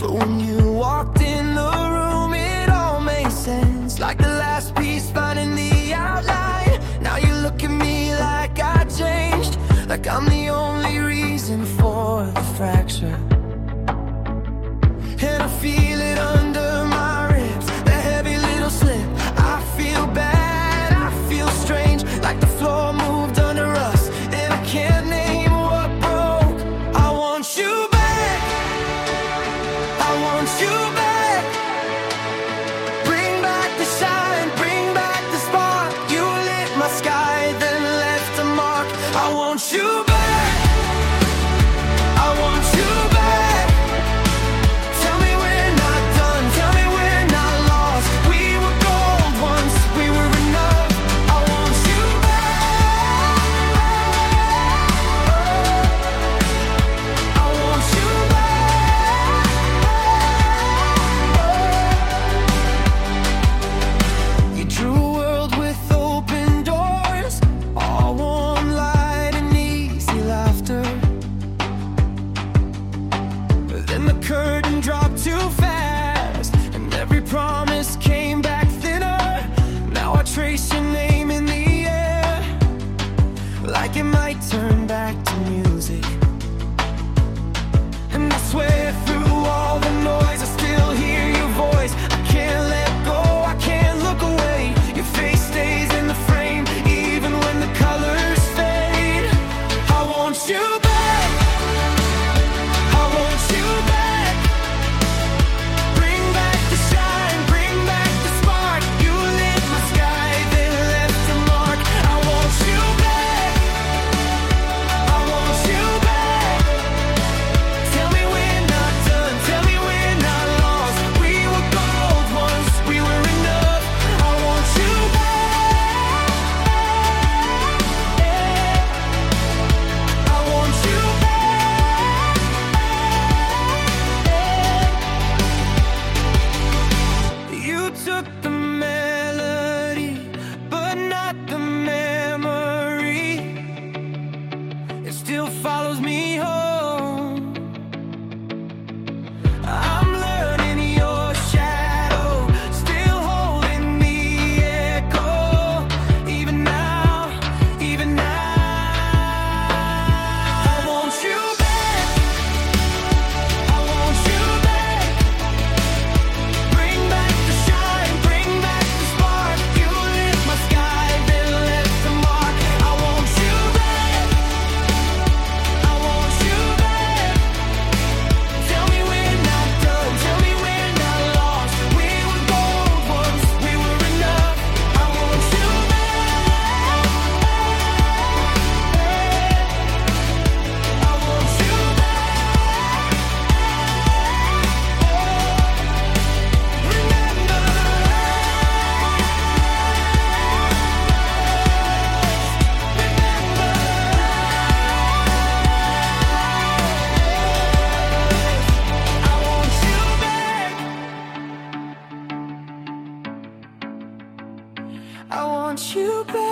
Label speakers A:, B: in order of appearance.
A: But when you walked in the room, it all made sense. Like the last piece finding the outline. Now you look at me like I changed, like I'm the only reason for the fracture. And I feel it under my ribs, that heavy little slip. I feel bad, I feel strange, like the floor moved under us, and I can't name what broke. I want you back, I want you back. Bring back the shine, bring back the spark. You lit my sky, then left a mark. I want you back, I want you back. Tell me we're not done, tell me we're not lost. We were gold once, we were enough. I want you back, I want you back. You drew a world with open doors, all warm light and easy laughter. Then the curtain dropped too fast, and every promise came back thinner. Now I trace your name in the air, like it might turn back to music. And I swear through all the noise, I still hear your voice. I can't let go, I can't look away. Your face stays in the frame, even when the colors fade. I want you back, I want you back. Bring back the shine, bring back the spark. You lit my sky, then left a mark. I want you back, I want you back. Tell me we're not done, tell me we're not lost. We were gold once, we were enough. I want you back, I want you back. You took the melody, but not the memory. It still follows me home. I'm learning your shadow, still holding the echo. Even now, even now. I want you back, I want you back. Bring back the shine, bring back the spark. You lit my sky, then left a mark. I want you back, I want you back. Tell me we're not done, tell me we're not lost. We were gold once, we were enough. I want you back, I want you back. I want you back.